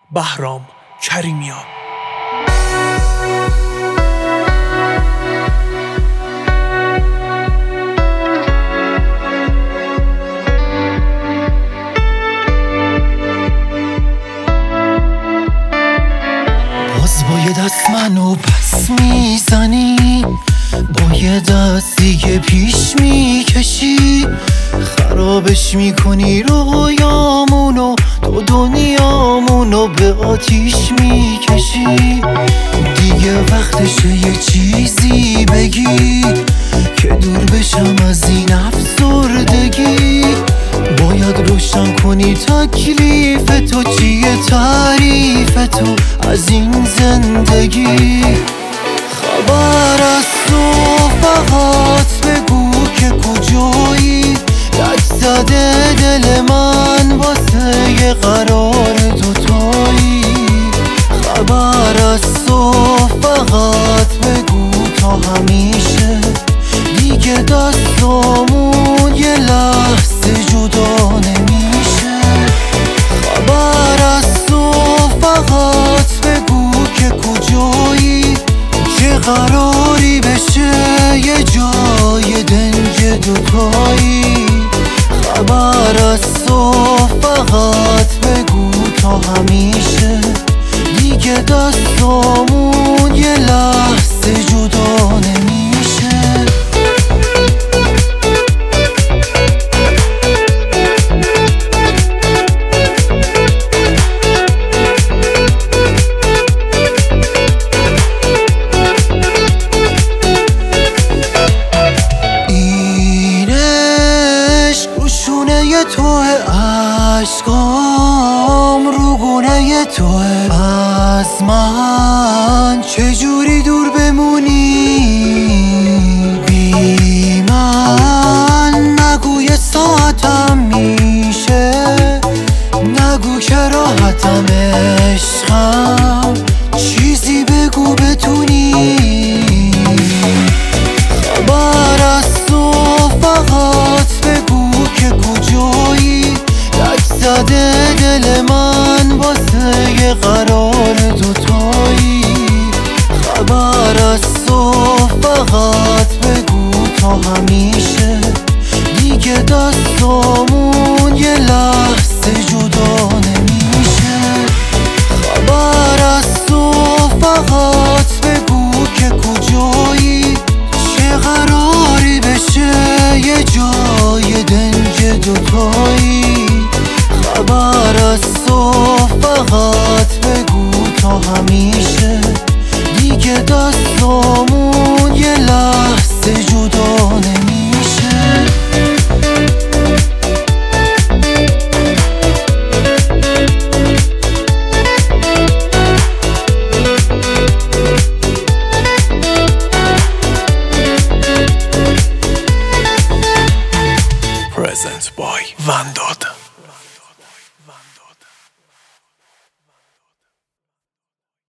بهرام کریمیان. باز با یه دست منو پس میزنی، با یه دست دیگه پیش میکشی، خرابش میکنی رویامونو، تو دنیامونو به آتیش میکشی. دیگه وقتشه یه چیزی بگی که دور بشم از این افسردگی. باید روشن کنی تکلیف تو چیه، تعریف تو از این زندگی. خبر از تو فقط بگو که کجایی، لک زده دل من واسه یه قرار دوتایی. خبر از تو فقط بگو تا همیشه دیگه دستامون یه لحظه جدا نمیشه. خبر از تو فقط بگو که کجایی، چه قراری بشه یه جای دنج دوتایی. خبر از تو فقط بگو تا همیشه دیگه دستامون یه لحظه جدا نمیشه. توه عشقام رو گونه توه، از من چجوری دور بمونی؟ بی من نگو یه ساعتم میشه، نگو که راحتم عشقم، چیزی بگو بتونی. خبر از تو فقط بگو که کجایی، لک زده دل من واسه یه قرار دوتایی. خبر از تو فقط بگو تا همیشه دیگه دستامون یه لحظه جدا نمیشه. خبر از تو فقط بگو که کجایی، چه قراری بشه یه جای دنج دوتایی. خبر از تو فقط بگو تا همیشه دیگه دستامون یه لحظه جدا نمیشه. Present by Vandod.